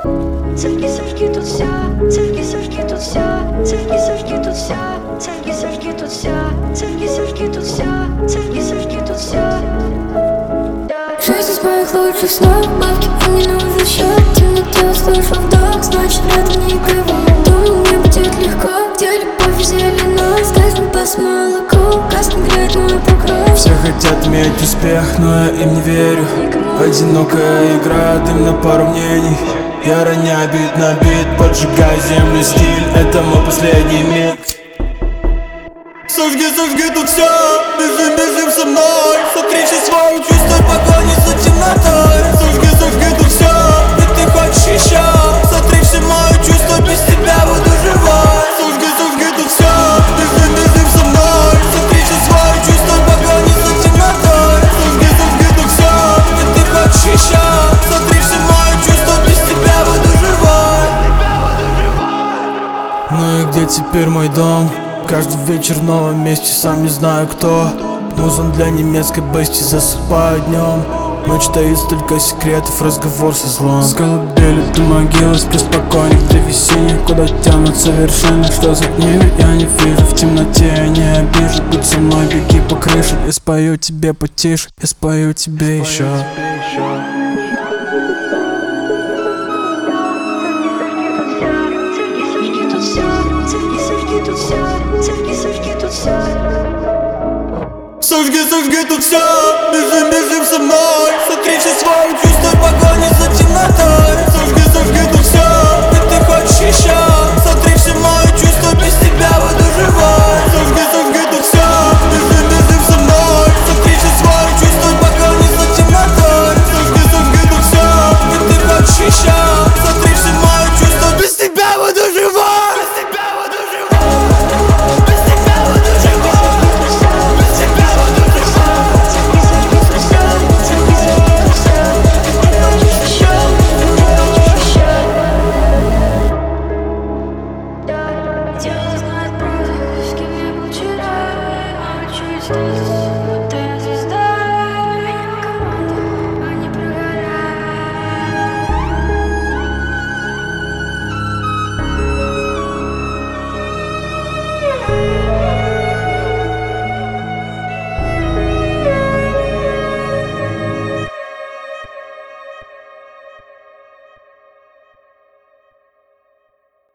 Церкви, сожги тут вся, церкви, сожги тут вся, церкви, сожги тут вся, церкви, сожги тут вся, церкви, сожги тут вся, церкви, сожги тут вся. Жизнь из моих лучших снов, бабки мне на возвращают. В темноте услышал вдох, значит рядом никого. Думал, мне будет легко, где любовь зелена. Скажем по молоку, красный греет мой покров. Все хотят иметь успех, но я им не верю. Одинокая игра, дым на пару мнений. Я роняю бит на бит, поджигаю землю, стиль. Это мой последний миг. Сожги, сожги тут все, бежим, бежим со мной. Сотри все свои чувства в погоне за темнотой. Сожги, сожги тут все, ведь ты хочешь еще. Сотри все мои чувства, без тебя буду живой. Сожги, сожги тут все, бежим, бежим со мной. Сотри все свои чувства в погоне за темнотой. Сожги, сожги тут все, ведь ты хочешь еще. Сотри все мои чувства, без тебя буду живой. Ну и где теперь мой дом? Каждый вечер в новом месте, сам не знаю кто. Музон для немецкой бести, засыпаю днем. Ночь таит столько секретов, разговор со злом. С колыбели до могилы, сплю спокойно в древесине. Куда тянутся вершины, что за ними я не вижу. В темноте я не обижу, будь со мной, беги по крыше. Я спою тебе потише, я спою тебе еще. Сожги, сожги тут все, бежим, бежим со мной. Сотри все свои чувства в погоне за темнотой. Сожги, сожги тут все, ведь ты хочешь еще. Сотри все мои чувства, без тебя буду живой. Сожги, сожги тут все, бежим, бежим со мной. Сотри все свои чувства в погоне за темнотой. Сожги, сожги тут все, ведь ты хочешь еще. Сотри все мои чувства, без тебя буду живой. Дело знает правду, с кем я был вчера, а чуть